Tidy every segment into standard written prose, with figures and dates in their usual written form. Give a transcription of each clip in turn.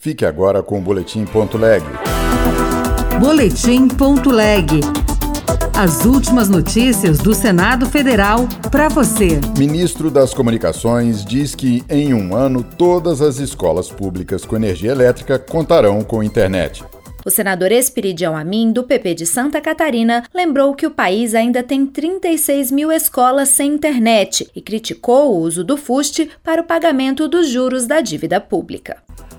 Fique agora com o Boletim.leg. Boletim.leg. As últimas notícias do Senado Federal para você. Ministro das Comunicações diz que, em um ano, todas as escolas públicas com energia elétrica contarão com internet. O senador Esperidião Amin, do PP de Santa Catarina, lembrou que o país ainda tem 36 mil escolas sem internet e criticou o uso do FUST para o pagamento dos juros da dívida pública.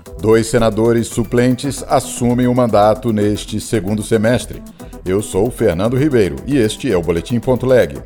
2 senadores suplentes assumem o mandato neste segundo semestre. Eu sou Fernando Ribeiro e este é o Boletim.leg.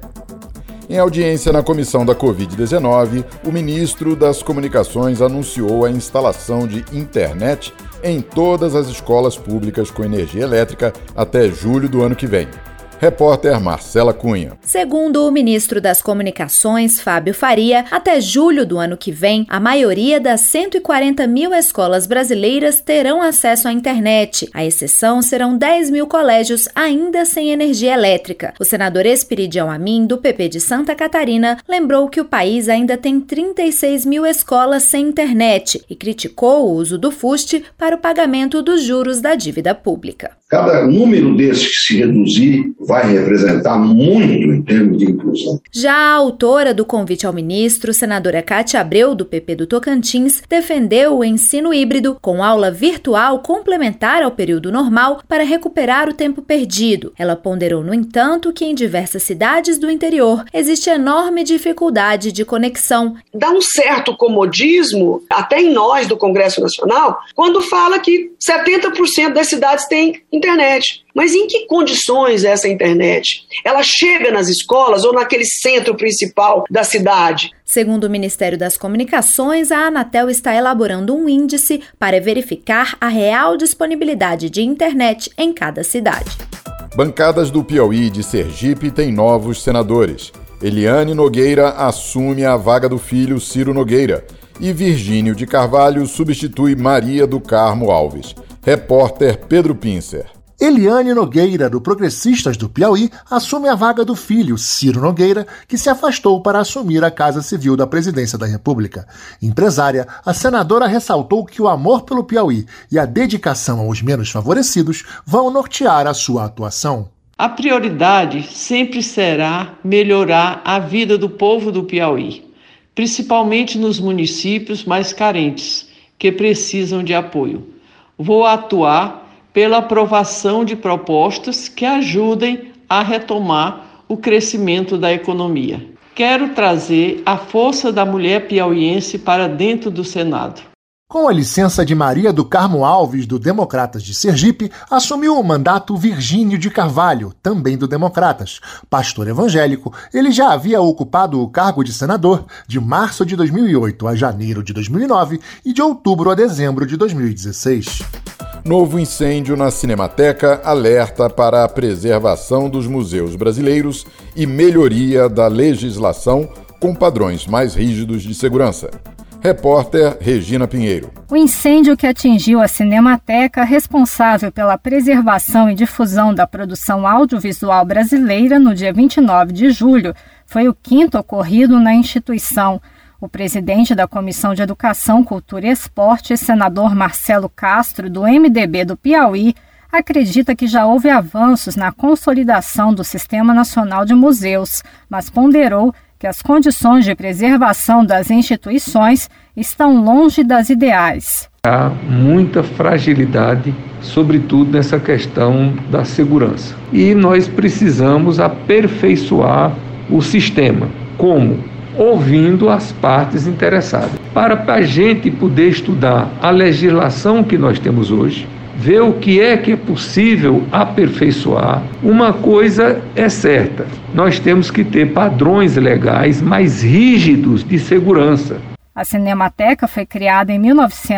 Em audiência na comissão da Covid-19, o ministro das Comunicações anunciou a instalação de internet em todas as escolas públicas com energia elétrica até julho do ano que vem. Repórter Marcela Cunha. Segundo o ministro das Comunicações, Fábio Faria, até julho do ano que vem, a maioria das 140 mil escolas brasileiras terão acesso à internet. A exceção serão 10 mil colégios ainda sem energia elétrica. O senador Esperidião Amin, do PP de Santa Catarina, lembrou que o país ainda tem 36 mil escolas sem internet e criticou o uso do FUST para o pagamento dos juros da dívida pública. Cada número desses que se reduzir vai representar muito em termos de inclusão. Já a autora do convite ao ministro, senadora Cátia Abreu, do PP do Tocantins, defendeu o ensino híbrido com aula virtual complementar ao período normal para recuperar o tempo perdido. Ela ponderou, no entanto, que em diversas cidades do interior existe enorme dificuldade de conexão. Dá um certo comodismo, até em nós do Congresso Nacional, quando fala que 70% das cidades têm internet. Mas em que condições é essa internet? Ela chega nas escolas ou naquele centro principal da cidade? Segundo o Ministério das Comunicações, a Anatel está elaborando um índice para verificar a real disponibilidade de internet em cada cidade. Bancadas do Piauí e de Sergipe têm novos senadores. Eliane Nogueira assume a vaga do filho Ciro Nogueira e Virgínio de Carvalho substitui Maria do Carmo Alves. Repórter Pedro Pincer. Eliane Nogueira, do Progressistas do Piauí, assume a vaga do filho, Ciro Nogueira, que se afastou para assumir a Casa Civil da Presidência da República. Empresária, a senadora ressaltou que o amor pelo Piauí e a dedicação aos menos favorecidos vão nortear a sua atuação. A prioridade sempre será melhorar a vida do povo do Piauí, principalmente nos municípios mais carentes, que precisam de apoio. Vou atuar pela aprovação de propostas que ajudem a retomar o crescimento da economia. Quero trazer a força da mulher piauiense para dentro do Senado. Com a licença de Maria do Carmo Alves, do Democratas de Sergipe, assumiu o mandato Virgínio de Carvalho, também do Democratas. Pastor evangélico, ele já havia ocupado o cargo de senador de março de 2008 a janeiro de 2009 e de outubro a dezembro de 2016. Novo incêndio na Cinemateca alerta para a preservação dos museus brasileiros e melhoria da legislação com padrões mais rígidos de segurança. Repórter Regina Pinheiro. O incêndio que atingiu a Cinemateca, responsável pela preservação e difusão da produção audiovisual brasileira no dia 29 de julho, foi o 5º ocorrido na instituição. O presidente da Comissão de Educação, Cultura e Esporte, senador Marcelo Castro, do MDB do Piauí, acredita que já houve avanços na consolidação do Sistema Nacional de Museus, mas ponderou que as condições de preservação das instituições estão longe das ideais. Há muita fragilidade, sobretudo nessa questão da segurança. E nós precisamos aperfeiçoar o sistema. Como? Ouvindo as partes interessadas. Para a gente poder estudar a legislação que nós temos hoje, ver o que é possível aperfeiçoar, uma coisa é certa: nós temos que ter padrões legais mais rígidos de segurança. A Cinemateca foi criada em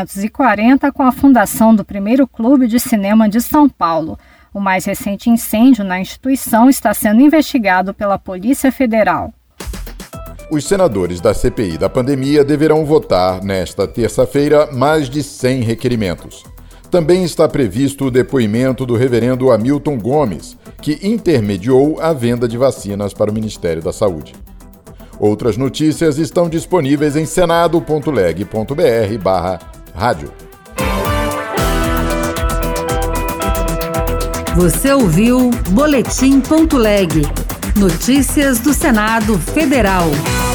1940 com a fundação do primeiro Clube de Cinema de São Paulo. O mais recente incêndio na instituição está sendo investigado pela Polícia Federal. Os senadores da CPI da pandemia deverão votar nesta terça-feira mais de 100 requerimentos. Também está previsto o depoimento do reverendo Hamilton Gomes, que intermediou a venda de vacinas para o Ministério da Saúde. Outras notícias estão disponíveis em senado.leg.br/rádio. Você ouviu Boletim.leg. Notícias do Senado Federal.